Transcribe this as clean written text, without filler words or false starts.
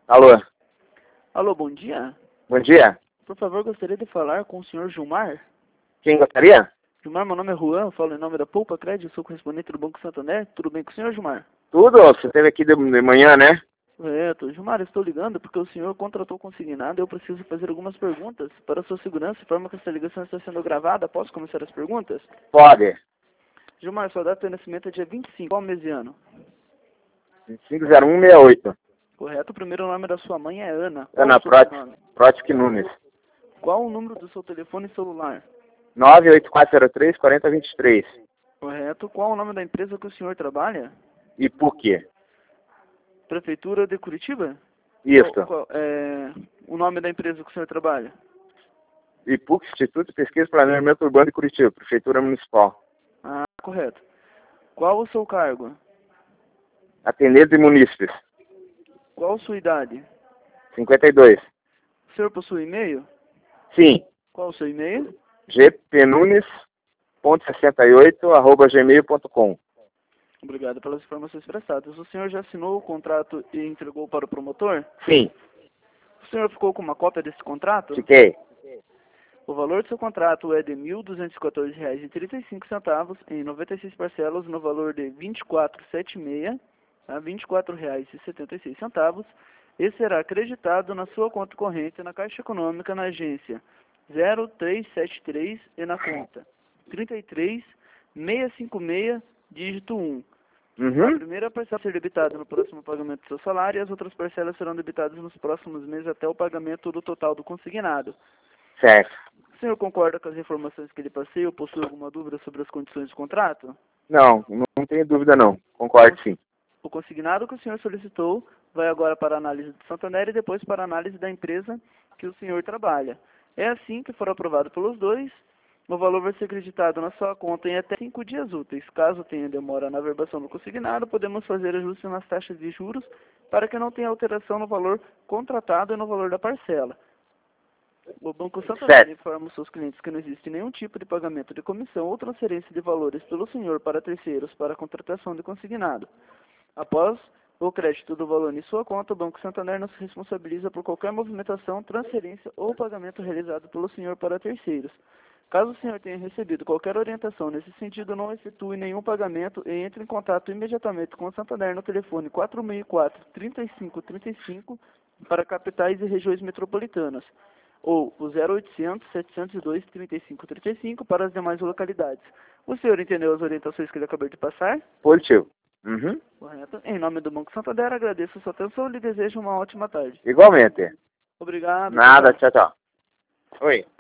Alô? Alô, bom dia. Bom dia. Por favor, gostaria de falar com o senhor Gilmar. Quem gostaria? Gilmar, meu nome é Juan, eu falo em nome da Poupa Crédito, sou correspondente do Banco Santander. Tudo bem com o senhor, Gilmar? Tudo? Você esteve aqui de manhã, né? Correto. Gilmar, estou ligando porque o senhor contratou consignado e eu preciso fazer algumas perguntas para a sua segurança, de forma que essa ligação está sendo gravada. Posso começar as perguntas? Pode. Gilmar, sua data de nascimento é dia 25. Qual mês e ano? 50168. Correto. O primeiro nome da sua mãe é Ana. Qual Ana o sobrenome? Protic Nunes. Qual o número do seu telefone celular? 98403-4023. Correto. Qual o nome da empresa que o senhor trabalha? E por quê? Prefeitura de Curitiba? Isso. O nome da empresa que o senhor trabalha? IPUC, Instituto de Pesquisa e Planejamento Urbano de Curitiba, Prefeitura Municipal. Ah, correto. Qual o seu cargo? Atendente de munícipes. Qual sua idade? 52. O senhor possui e-mail? Sim. Qual o seu e-mail? gpnunes.68@gmail.com. Obrigado pelas informações prestadas. O senhor já assinou o contrato e entregou para o promotor? Sim. O senhor ficou com uma cópia desse contrato? Fiquei. O valor do seu contrato é de R$ 1.214,35 em 96 parcelas no valor de R$ 24,76, tá? R$ 24,76, e será acreditado na sua conta corrente na Caixa Econômica na agência 0373 e na conta 33656, dígito 1. A Uhum. primeira parcela será debitada no próximo pagamento do seu salário e as outras parcelas serão debitadas nos próximos meses até o pagamento do total do consignado. Certo. O senhor concorda com as informações que lhe passei ou possui alguma dúvida sobre as condições do contrato? Não tenho dúvida não. Concordo sim. O consignado que o senhor solicitou vai agora para a análise do Santander e depois para a análise da empresa que o senhor trabalha. É assim que for aprovado pelos dois, o valor vai ser acreditado na sua conta em até 5 dias úteis. Caso tenha demora na averbação do consignado, podemos fazer ajustes nas taxas de juros para que não tenha alteração no valor contratado e no valor da parcela. O Banco Santander informa os seus clientes que não existe nenhum tipo de pagamento de comissão ou transferência de valores pelo senhor para terceiros para a contratação de consignado. Após o crédito do valor em sua conta, o Banco Santander não se responsabiliza por qualquer movimentação, transferência ou pagamento realizado pelo senhor para terceiros. Caso o senhor tenha recebido qualquer orientação nesse sentido, não efetue nenhum pagamento e entre em contato imediatamente com o Santander no telefone 464-3535 para capitais e regiões metropolitanas, ou o 0800-702-3535 para as demais localidades. O senhor entendeu as orientações que ele acabou de passar? Positivo. Uhum. Correto. Em nome do Banco Santander, agradeço a sua atenção e lhe desejo uma ótima tarde. Igualmente. Obrigado. Nada, tchau, tchau. Oi.